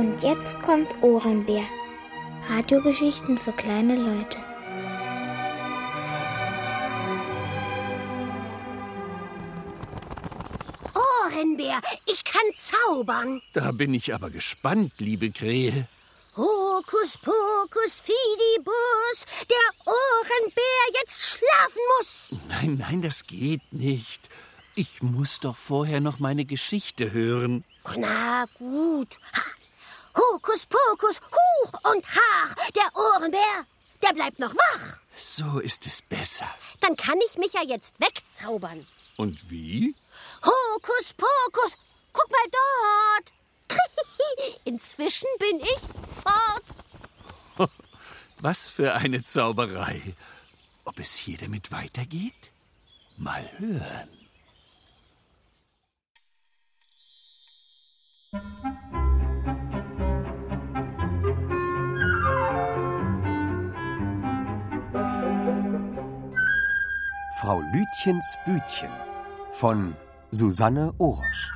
Und jetzt kommt Ohrenbär. Radiogeschichten für kleine Leute. Ohrenbär, ich kann zaubern. Da bin ich aber gespannt, liebe Krähe. Hokus pokus fidibus, der Ohrenbär jetzt schlafen muss. Nein, das geht nicht. Ich muss doch vorher noch meine Geschichte hören. Na gut. Hokus pokus, huch und hach, der Ohrenbär, der bleibt noch wach. So ist es besser. Dann kann ich mich ja jetzt wegzaubern. Und wie? Hokus pokus, guck mal dort. Inzwischen bin ich fort. Was für eine Zauberei. Ob es hier damit weitergeht? Mal hören. Frau Lütchens Bütchen von Susanne Orosch.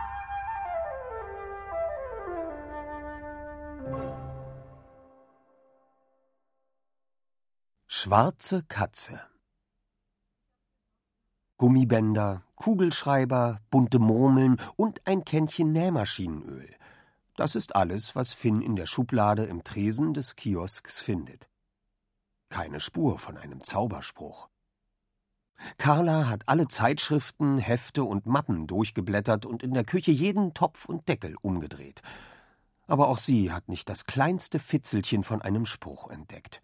Schwarze Katze. Gummibänder, Kugelschreiber, bunte Murmeln und ein Kännchen Nähmaschinenöl. Das ist alles, was Finn in der Schublade im Tresen des Kiosks findet. Keine Spur von einem Zauberspruch. Carla hat alle Zeitschriften, Hefte und Mappen durchgeblättert und in der Küche jeden Topf und Deckel umgedreht. Aber auch sie hat nicht das kleinste Fitzelchen von einem Spruch entdeckt.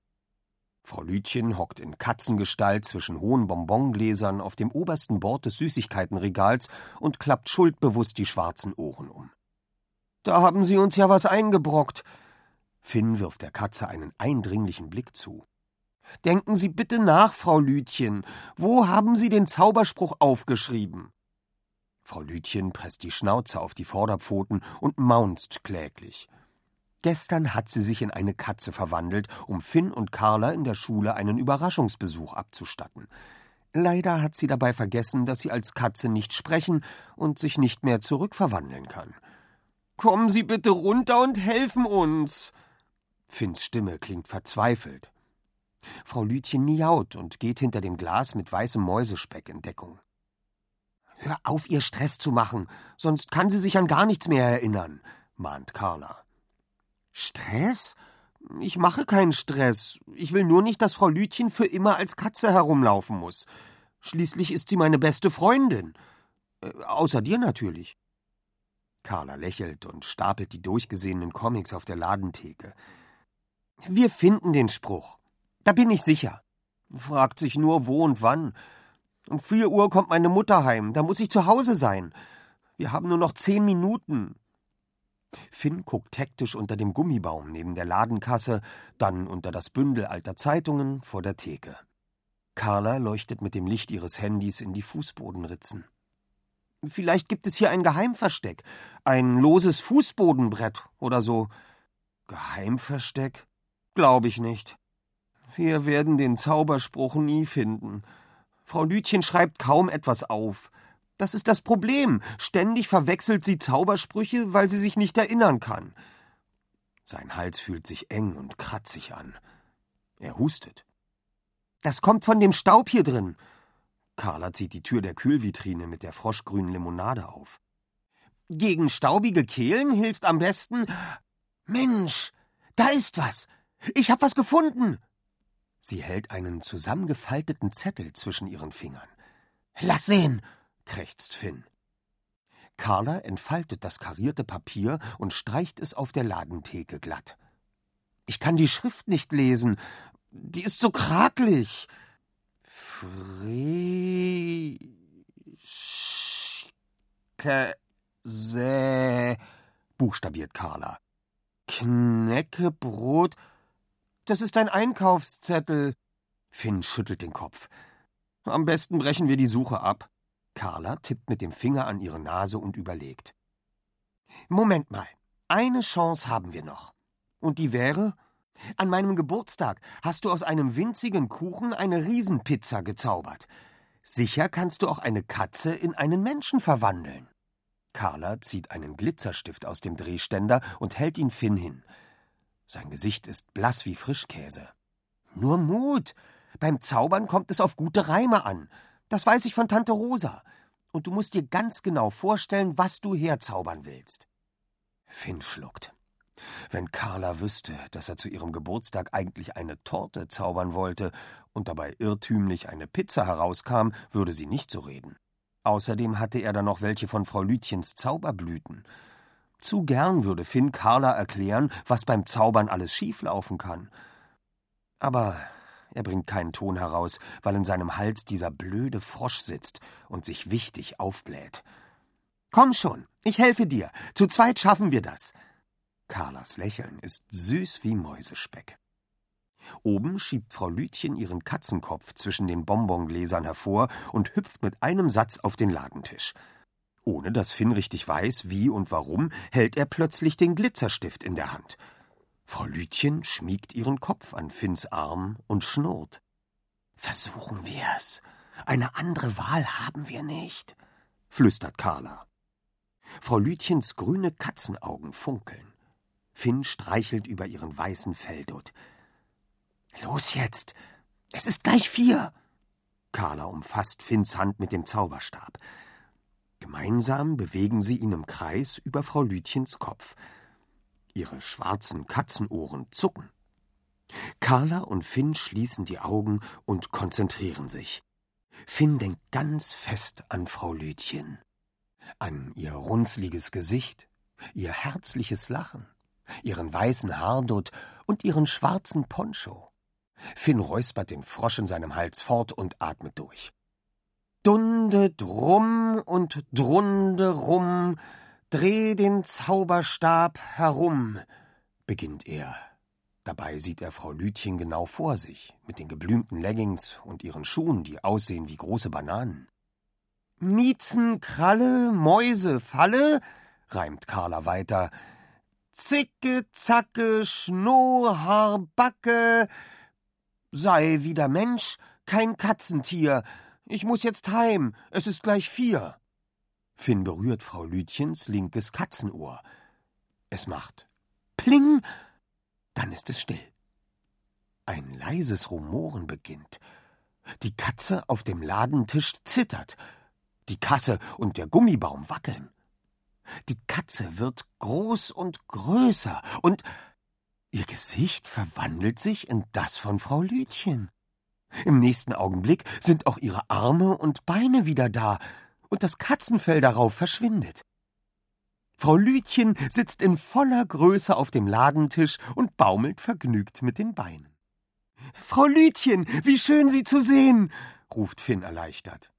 Frau Lütchen hockt in Katzengestalt zwischen hohen Bonbongläsern auf dem obersten Bord des Süßigkeitenregals und klappt schuldbewusst die schwarzen Ohren um. »Da haben Sie uns ja was eingebrockt!« Finn wirft der Katze einen eindringlichen Blick zu. »Denken Sie bitte nach, Frau Lütchen. Wo haben Sie den Zauberspruch aufgeschrieben?« Frau Lütchen presst die Schnauze auf die Vorderpfoten und maunzt kläglich. Gestern hat sie sich in eine Katze verwandelt, um Finn und Carla in der Schule einen Überraschungsbesuch abzustatten. Leider hat sie dabei vergessen, dass sie als Katze nicht sprechen und sich nicht mehr zurückverwandeln kann. »Kommen Sie bitte runter und helfen uns!« Finns Stimme klingt verzweifelt. Frau Lütchen miaut und geht hinter dem Glas mit weißem Mäusespeck in Deckung. »Hör auf, ihr Stress zu machen, sonst kann sie sich an gar nichts mehr erinnern«, mahnt Carla. »Stress? Ich mache keinen Stress. Ich will nur nicht, dass Frau Lütchen für immer als Katze herumlaufen muss. Schließlich ist sie meine beste Freundin. Außer dir natürlich.« Carla lächelt und stapelt die durchgesehenen Comics auf der Ladentheke. »Wir finden den Spruch. Da bin ich sicher. Fragt sich nur, wo und wann. Um 4 Uhr kommt meine Mutter heim. Da muss ich zu Hause sein. Wir haben nur noch 10 Minuten.« Finn guckt hektisch unter dem Gummibaum neben der Ladenkasse, dann unter das Bündel alter Zeitungen vor der Theke. Carla leuchtet mit dem Licht ihres Handys in die Fußbodenritzen. »Vielleicht gibt es hier ein Geheimversteck, ein loses Fußbodenbrett oder so.« »Geheimversteck? Glaube ich nicht. Wir werden den Zauberspruch nie finden. Frau Lütchen schreibt kaum etwas auf. Das ist das Problem. Ständig verwechselt sie Zaubersprüche, weil sie sich nicht erinnern kann.« Sein Hals fühlt sich eng und kratzig an. Er hustet. »Das kommt von dem Staub hier drin.« Carla zieht die Tür der Kühlvitrine mit der froschgrünen Limonade auf. »Gegen staubige Kehlen hilft am besten... Mensch, da ist was. Ich hab was gefunden.« Sie hält einen zusammengefalteten Zettel zwischen ihren Fingern. »Lass sehen«, krächzt Finn. Carla entfaltet das karierte Papier und streicht es auf der Ladentheke glatt. »Ich kann die Schrift nicht lesen. Die ist so krakelig.« Frischkäse, buchstabiert Carla. »Knäckebrot? Das ist ein Einkaufszettel.« Finn schüttelt den Kopf. »Am besten brechen wir die Suche ab.« Carla tippt mit dem Finger an ihre Nase und überlegt. »Moment mal, eine Chance haben wir noch. Und die wäre, an meinem Geburtstag hast du aus einem winzigen Kuchen eine Riesenpizza gezaubert. Sicher kannst du auch eine Katze in einen Menschen verwandeln.« Carla zieht einen Glitzerstift aus dem Drehständer und hält ihn Finn hin. Sein Gesicht ist blass wie Frischkäse. »Nur Mut! Beim Zaubern kommt es auf gute Reime an. Das weiß ich von Tante Rosa. Und du musst dir ganz genau vorstellen, was du herzaubern willst.« Finn schluckt. Wenn Carla wüsste, dass er zu ihrem Geburtstag eigentlich eine Torte zaubern wollte und dabei irrtümlich eine Pizza herauskam, würde sie nicht so reden. Außerdem hatte er dann noch welche von Frau Lütchens Zauberblüten. Zu gern würde Finn Carla erklären, was beim Zaubern alles schieflaufen kann. Aber er bringt keinen Ton heraus, weil in seinem Hals dieser blöde Frosch sitzt und sich wichtig aufbläht. »Komm schon, ich helfe dir. Zu zweit schaffen wir das.« Carlas Lächeln ist süß wie Mäusespeck. Oben schiebt Frau Lütchen ihren Katzenkopf zwischen den Bonbongläsern hervor und hüpft mit einem Satz auf den Ladentisch. Ohne dass Finn richtig weiß, wie und warum, hält er plötzlich den Glitzerstift in der Hand. Frau Lütchen schmiegt ihren Kopf an Finns Arm und schnurrt. »Versuchen wir's. Eine andere Wahl haben wir nicht«, flüstert Carla. Frau Lütchens grüne Katzenaugen funkeln. Finn streichelt über ihren weißen Felldutt. »Los jetzt! Es ist gleich 4!« Carla umfasst Finns Hand mit dem Zauberstab. Gemeinsam bewegen sie ihn im Kreis über Frau Lütchens Kopf. Ihre schwarzen Katzenohren zucken. Carla und Finn schließen die Augen und konzentrieren sich. Finn denkt ganz fest an Frau Lütchen. An ihr runzliges Gesicht, ihr herzliches Lachen, ihren weißen Haardutt und ihren schwarzen Poncho. Finn räuspert den Frosch in seinem Hals fort und atmet durch. »Dunde drum und drunde rum, dreh den Zauberstab herum«, beginnt er. Dabei sieht er Frau Lütchen genau vor sich, mit den geblümten Leggings und ihren Schuhen, die aussehen wie große Bananen. »Miezen, Kralle, Mäuse, Falle«, reimt Carla weiter. »Zicke, Zacke, Schnurrhaar, Backe, sei wieder Mensch, kein Katzentier. Ich muss jetzt heim, es ist gleich 4. Finn berührt Frau Lütchens linkes Katzenohr. Es macht Pling, dann ist es still. Ein leises Rumoren beginnt. Die Katze auf dem Ladentisch zittert. Die Kasse und der Gummibaum wackeln. Die Katze wird groß und größer und ihr Gesicht verwandelt sich in das von Frau Lütchen. Im nächsten Augenblick sind auch ihre Arme und Beine wieder da und das Katzenfell darauf verschwindet. Frau Lütchen sitzt in voller Größe auf dem Ladentisch und baumelt vergnügt mit den Beinen. »Frau Lütchen, wie schön, Sie zu sehen«, ruft Finn erleichtert.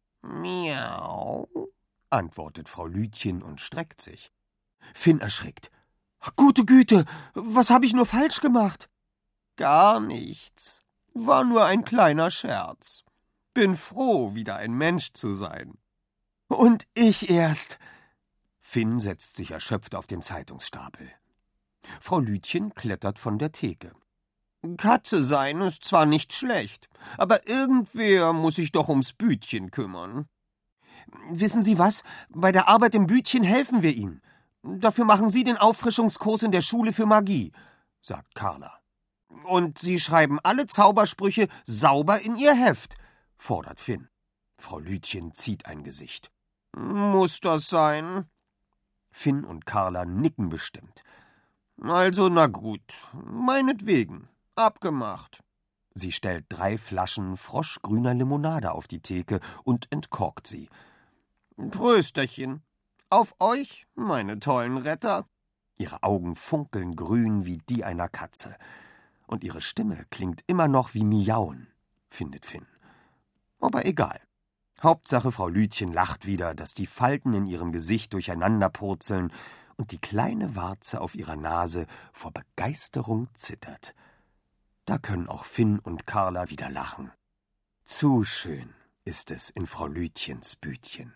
»Miau«, antwortet Frau Lütchen und streckt sich. Finn erschrickt. »Gute Güte, was habe ich nur falsch gemacht?« »Gar nichts. War nur ein kleiner Scherz. Bin froh, wieder ein Mensch zu sein.« »Und ich erst.« Finn setzt sich erschöpft auf den Zeitungsstapel. Frau Lütchen klettert von der Theke. »Katze sein ist zwar nicht schlecht, aber irgendwer muss sich doch ums Bütchen kümmern.« »Wissen Sie was? Bei der Arbeit im Bütchen helfen wir Ihnen. Dafür machen Sie den Auffrischungskurs in der Schule für Magie«, sagt Carla. »Und Sie schreiben alle Zaubersprüche sauber in Ihr Heft«, fordert Finn. Frau Lütchen zieht ein Gesicht. »Muss das sein?« Finn und Carla nicken bestimmt. »Also, na gut, meinetwegen, abgemacht.« Sie stellt 3 Flaschen froschgrüner Limonade auf die Theke und entkorkt sie. »Prösterchen, auf euch, meine tollen Retter.« Ihre Augen funkeln grün wie die einer Katze. Und ihre Stimme klingt immer noch wie Miauen, findet Finn. Aber egal. Hauptsache, Frau Lütchen lacht wieder, dass die Falten in ihrem Gesicht durcheinanderpurzeln und die kleine Warze auf ihrer Nase vor Begeisterung zittert. Da können auch Finn und Carla wieder lachen. Zu schön ist es in Frau Lütchens Bütchen.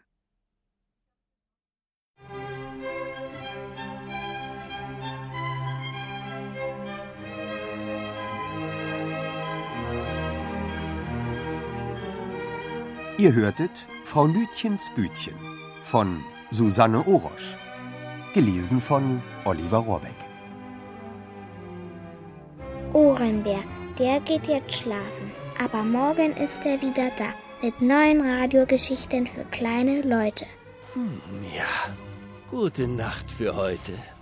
Ihr hörtet Frau Lütchens Bütchen von Susanne Orosch. Gelesen von Oliver Rohrbeck. Ohrenbär, der geht jetzt schlafen. Aber morgen ist er wieder da. Mit neuen Radiogeschichten für kleine Leute. Ja, gute Nacht für heute.